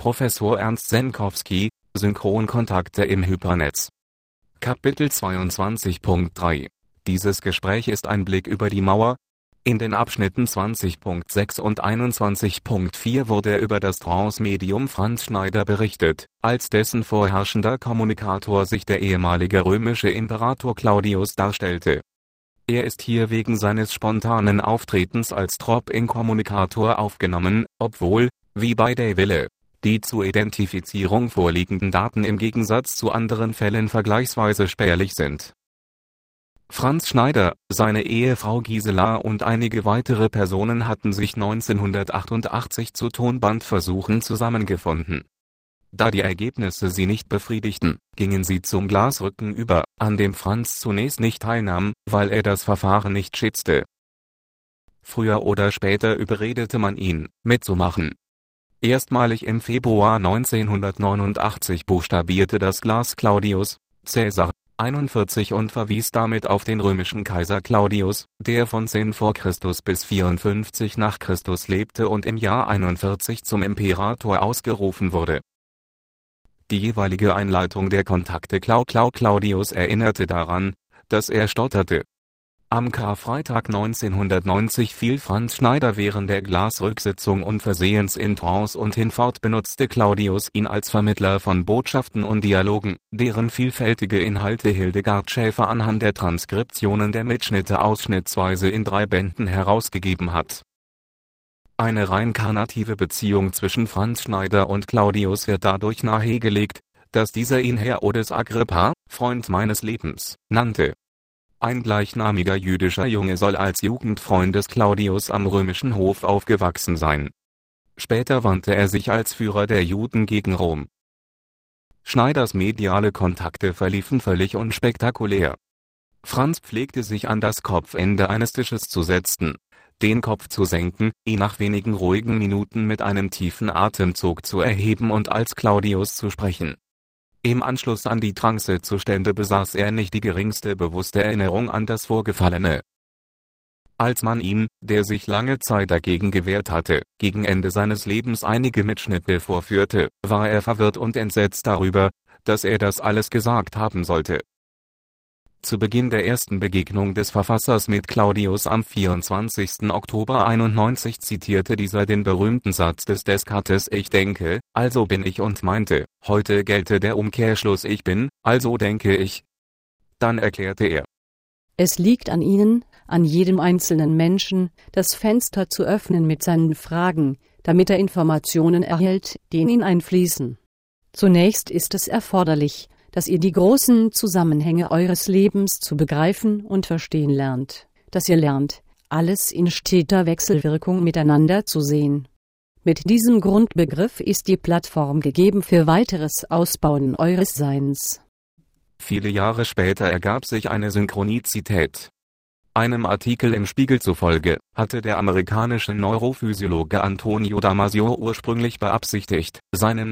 Professor Ernst Senkowski, Synchronkontakte im Hypernetz. Kapitel 22.3 Dieses Gespräch ist ein Blick über die Mauer. In den Abschnitten 20.6 und 21.4 wurde über das Trance-Medium Franz Schneider berichtet, als dessen vorherrschender Kommunikator sich der ehemalige römische Imperator Claudius darstellte. Er ist hier wegen seines spontanen Auftretens als Drop-in-Kommunikator aufgenommen, obwohl, wie bei der Wille, die zur Identifizierung vorliegenden Daten im Gegensatz zu anderen Fällen vergleichsweise spärlich sind. Franz Schneider, seine Ehefrau Gisela und einige weitere Personen hatten sich 1988 zu Tonbandversuchen zusammengefunden. Da die Ergebnisse sie nicht befriedigten, gingen sie zum Glasrücken über, an dem Franz zunächst nicht teilnahm, weil er das Verfahren nicht schätzte. Früher oder später überredete man ihn, mitzumachen. Erstmalig im Februar 1989 buchstabierte das Glas Claudius, Caesar, 41 und verwies damit auf den römischen Kaiser Claudius, der von 10 v. Chr. bis 54 nach Christus lebte und im Jahr 41 zum Imperator ausgerufen wurde. Die jeweilige Einleitung der Kontakte Claudius erinnerte daran, dass er stotterte. Am Karfreitag 1990 fiel Franz Schneider während der Glasrücksitzung unversehens in Trance und hinfort benutzte Claudius ihn als Vermittler von Botschaften und Dialogen, deren vielfältige Inhalte Hildegard Schäfer anhand der Transkriptionen der Mitschnitte ausschnittsweise in 3 Bänden herausgegeben hat. Eine reinkarnative Beziehung zwischen Franz Schneider und Claudius wird dadurch nahegelegt, dass dieser ihn Herodes Agrippa, Freund meines Lebens, nannte. Ein gleichnamiger jüdischer Junge soll als Jugendfreund des Claudius am römischen Hof aufgewachsen sein. Später wandte er sich als Führer der Juden gegen Rom. Schneiders mediale Kontakte verliefen völlig unspektakulär. Franz pflegte sich an das Kopfende eines Tisches zu setzen, den Kopf zu senken, ihn nach wenigen ruhigen Minuten mit einem tiefen Atemzug zu erheben und als Claudius zu sprechen. Im Anschluss an die Trancezustände besaß er nicht die geringste bewusste Erinnerung an das Vorgefallene. Als man ihm, der sich lange Zeit dagegen gewehrt hatte, gegen Ende seines Lebens einige Mitschnitte vorführte, war er verwirrt und entsetzt darüber, dass er das alles gesagt haben sollte. Zu Beginn der ersten Begegnung des Verfassers mit Claudius am 24. Oktober 91 zitierte dieser den berühmten Satz des Descartes: Ich denke, also bin ich, und meinte, heute gelte der Umkehrschluss: Ich bin, also denke ich. Dann erklärte er: Es liegt an Ihnen, an jedem einzelnen Menschen, das Fenster zu öffnen mit seinen Fragen, damit er Informationen erhält, die in ihn einfließen. Zunächst ist es erforderlich, dass ihr die großen Zusammenhänge eures Lebens zu begreifen und verstehen lernt, dass ihr lernt, alles in steter Wechselwirkung miteinander zu sehen. Mit diesem Grundbegriff ist die Plattform gegeben für weiteres Ausbauen eures Seins. Viele Jahre später ergab sich eine Synchronizität. Einem Artikel im Spiegel zufolge, hatte der amerikanische Neurophysiologe Antonio Damasio ursprünglich beabsichtigt, seinem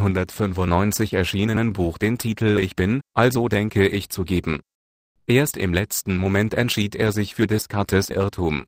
1995 erschienenen Buch den Titel Ich bin, also denke ich zu geben. Erst im letzten Moment entschied er sich für Descartes' Irrtum.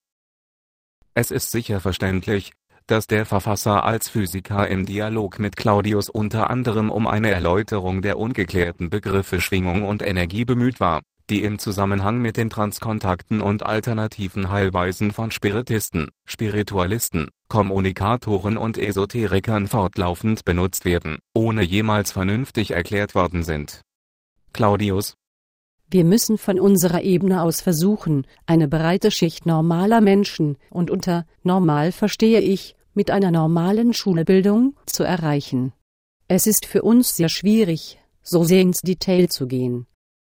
Es ist sicher verständlich, dass der Verfasser als Physiker im Dialog mit Claudius unter anderem um eine Erläuterung der ungeklärten Begriffe Schwingung und Energie bemüht war, die im Zusammenhang mit den Transkontakten und alternativen Heilweisen von Spiritisten, Spiritualisten, Kommunikatoren und Esoterikern fortlaufend benutzt werden, ohne jemals vernünftig erklärt worden sind. Claudius: Wir müssen von unserer Ebene aus versuchen, eine breite Schicht normaler Menschen, und unter normal verstehe ich, mit einer normalen Schulbildung, zu erreichen. Es ist für uns sehr schwierig, so sehr ins Detail zu gehen.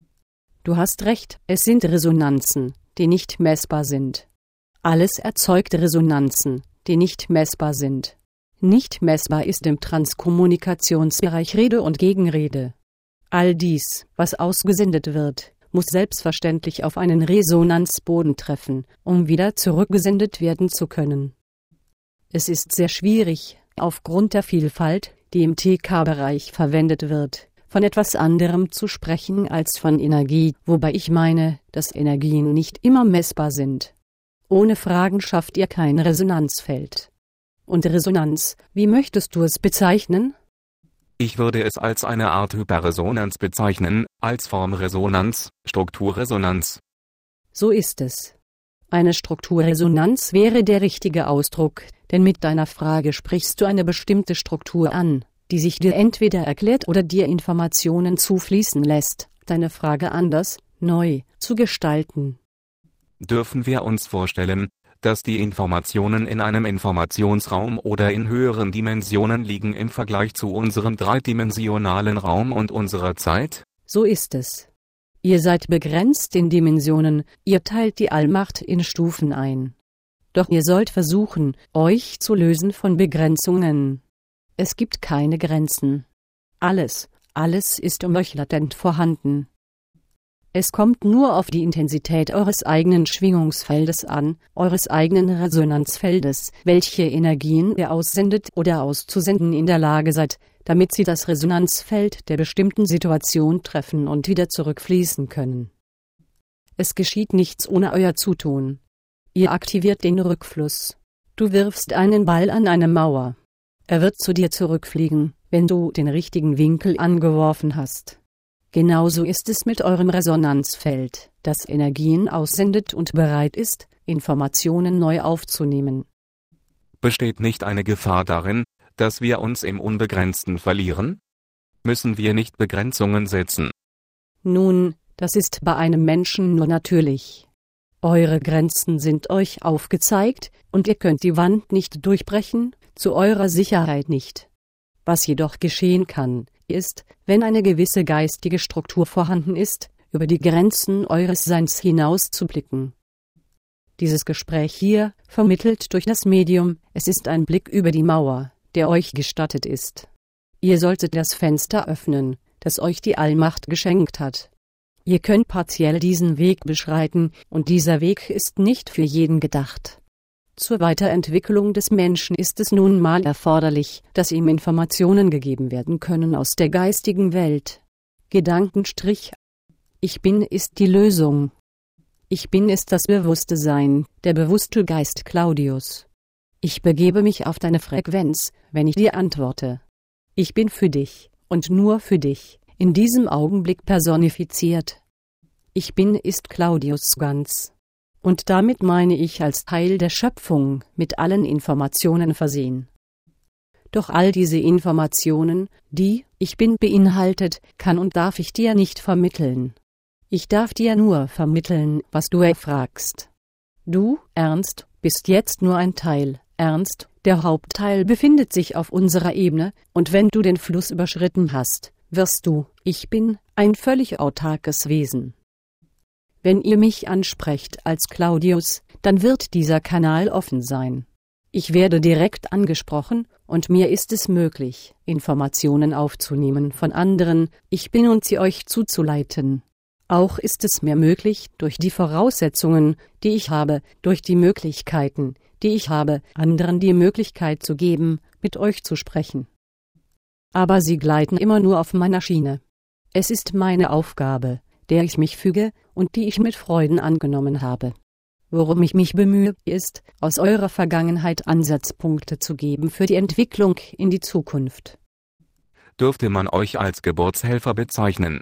Du hast recht, es sind Resonanzen, die nicht messbar sind. Alles erzeugt Resonanzen, die nicht messbar sind. Nicht messbar ist im Transkommunikationsbereich Rede und Gegenrede. All dies, was ausgesendet wird, muss selbstverständlich auf einen Resonanzboden treffen, um wieder zurückgesendet werden zu können. Es ist sehr schwierig, aufgrund der Vielfalt, die im TK-Bereich verwendet wird, von etwas anderem zu sprechen als von Energie, wobei ich meine, dass Energien nicht immer messbar sind. Ohne Fragen schafft ihr kein Resonanzfeld. Und Resonanz, wie möchtest du es bezeichnen? Ich würde es als eine Art Hyperresonanz bezeichnen, als Formresonanz, Strukturresonanz. So ist es. Eine Strukturresonanz wäre der richtige Ausdruck, denn mit deiner Frage sprichst du eine bestimmte Struktur an, die sich dir entweder erklärt oder dir Informationen zufließen lässt, deine Frage anders, neu, zu gestalten. Dürfen wir uns vorstellen, dass die Informationen in einem Informationsraum oder in höheren Dimensionen liegen im Vergleich zu unserem dreidimensionalen Raum und unserer Zeit? So ist es. Ihr seid begrenzt in Dimensionen, ihr teilt die Allmacht in Stufen ein. Doch ihr sollt versuchen, euch zu lösen von Begrenzungen. Es gibt keine Grenzen. Alles ist um euch latent vorhanden. Es kommt nur auf die Intensität eures eigenen Schwingungsfeldes an, eures eigenen Resonanzfeldes, welche Energien ihr aussendet oder auszusenden in der Lage seid, damit sie das Resonanzfeld der bestimmten Situation treffen und wieder zurückfließen können. Es geschieht nichts ohne euer Zutun. Ihr aktiviert den Rückfluss. Du wirfst einen Ball an eine Mauer. Er wird zu dir zurückfliegen, wenn du den richtigen Winkel angeworfen hast. Genauso ist es mit eurem Resonanzfeld, das Energien aussendet und bereit ist, Informationen neu aufzunehmen. Besteht nicht eine Gefahr darin, dass wir uns im Unbegrenzten verlieren? Müssen wir nicht Begrenzungen setzen? Nun, das ist bei einem Menschen nur natürlich. Eure Grenzen sind euch aufgezeigt, und ihr könnt die Wand nicht durchbrechen, zu eurer Sicherheit nicht. Was jedoch geschehen kann, ist, wenn eine gewisse geistige Struktur vorhanden ist, über die Grenzen eures Seins hinaus zu blicken. Dieses Gespräch hier, vermittelt durch das Medium, es ist ein Blick über die Mauer, der euch gestattet ist. Ihr solltet das Fenster öffnen, das euch die Allmacht geschenkt hat. Ihr könnt partiell diesen Weg beschreiten, und dieser Weg ist nicht für jeden gedacht. Zur Weiterentwicklung des Menschen ist es nun mal erforderlich, dass ihm Informationen gegeben werden können aus der geistigen Welt. Gedankenstrich. Ich bin ist die Lösung. Ich bin ist das bewusste Sein, der bewusste Geist Claudius. Ich begebe mich auf deine Frequenz, wenn ich dir antworte. Ich bin für dich, und nur für dich, in diesem Augenblick personifiziert. Ich bin ist Claudius ganz. Und damit meine ich als Teil der Schöpfung mit allen Informationen versehen. Doch all diese Informationen, die Ich Bin beinhaltet, kann und darf ich dir nicht vermitteln. Ich darf dir nur vermitteln, was du erfragst. Du, Ernst, bist jetzt nur ein Teil. Ernst, der Hauptteil befindet sich auf unserer Ebene, und wenn du den Fluss überschritten hast, wirst du, Ich Bin, ein völlig autarkes Wesen. Wenn ihr mich ansprecht als Claudius, dann wird dieser Kanal offen sein. Ich werde direkt angesprochen, und mir ist es möglich, Informationen aufzunehmen von anderen, Ich Bin, und sie euch zuzuleiten. Auch ist es mir möglich, durch die Voraussetzungen, die ich habe, durch die Möglichkeiten, die ich habe, anderen die Möglichkeit zu geben, mit euch zu sprechen. Aber sie gleiten immer nur auf meiner Schiene. Es ist meine Aufgabe, der ich mich füge und die ich mit Freuden angenommen habe. Worum ich mich bemühe, ist, aus eurer Vergangenheit Ansatzpunkte zu geben für die Entwicklung in die Zukunft. Dürfte man euch als Geburtshelfer bezeichnen?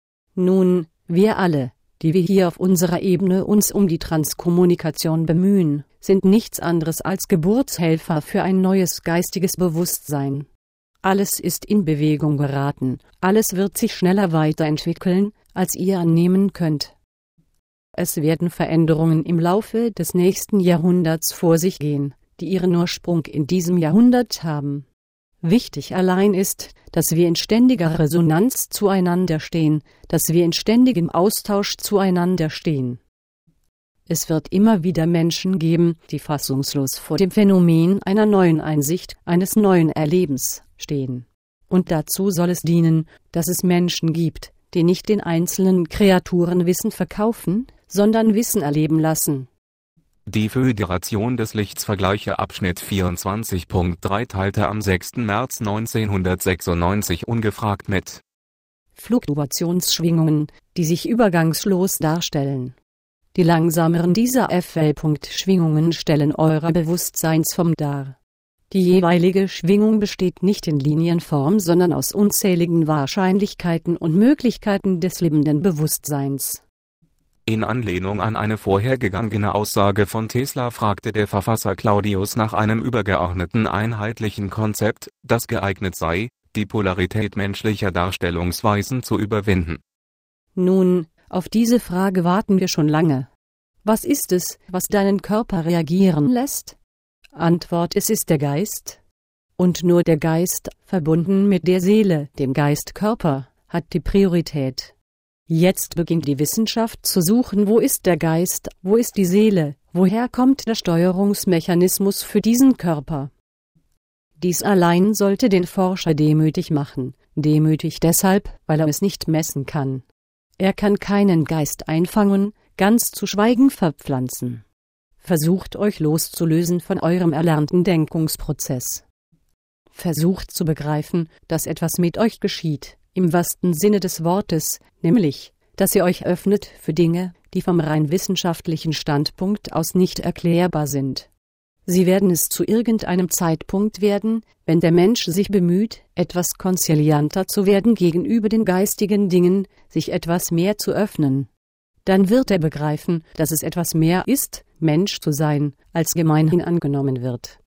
Nun, wir alle, die wir hier auf unserer Ebene uns um die Transkommunikation bemühen, sind nichts anderes als Geburtshelfer für ein neues geistiges Bewusstsein. Alles ist in Bewegung geraten, alles wird sich schneller weiterentwickeln, als ihr annehmen könnt. Es werden Veränderungen im Laufe des nächsten Jahrhunderts vor sich gehen, die ihren Ursprung in diesem Jahrhundert haben. Wichtig allein ist, dass wir in ständiger Resonanz zueinander stehen, dass wir in ständigem Austausch zueinander stehen. Es wird immer wieder Menschen geben, die fassungslos vor dem Phänomen einer neuen Einsicht, eines neuen Erlebens stehen. Und dazu soll es dienen, dass es Menschen gibt, die nicht den einzelnen Kreaturen Wissen verkaufen, sondern Wissen erleben lassen. Die Föderation des Lichts Vergleiche Abschnitt 24.3 teilte am 6. März 1996 ungefragt mit. Fluktuationsschwingungen, die sich übergangslos darstellen. Die langsameren dieser FL-Schwingungen stellen eure Bewusstseinsform dar. Die jeweilige Schwingung besteht nicht in Linienform, sondern aus unzähligen Wahrscheinlichkeiten und Möglichkeiten des lebenden Bewusstseins. In Anlehnung an eine vorhergegangene Aussage von Tesla fragte der Verfasser Claudius nach einem übergeordneten einheitlichen Konzept, das geeignet sei, die Polarität menschlicher Darstellungsweisen zu überwinden. Nun, auf diese Frage warten wir schon lange. Was ist es, was deinen Körper reagieren lässt? Antwort: Es ist der Geist. Und nur der Geist, verbunden mit der Seele, dem Geist-Körper, hat die Priorität. Jetzt beginnt die Wissenschaft zu suchen, wo ist der Geist, wo ist die Seele, woher kommt der Steuerungsmechanismus für diesen Körper. Dies allein sollte den Forscher demütig machen, demütig deshalb, weil er es nicht messen kann. Er kann keinen Geist einfangen, ganz zu schweigen verpflanzen. Versucht euch loszulösen von eurem erlernten Denkungsprozess. Versucht zu begreifen, dass etwas mit euch geschieht, im wahrsten Sinne des Wortes, nämlich, dass ihr euch öffnet für Dinge, die vom rein wissenschaftlichen Standpunkt aus nicht erklärbar sind. Sie werden es zu irgendeinem Zeitpunkt werden, wenn der Mensch sich bemüht, etwas konzilianter zu werden gegenüber den geistigen Dingen, sich etwas mehr zu öffnen. Dann wird er begreifen, dass es etwas mehr ist, Mensch zu sein, als gemeinhin angenommen wird.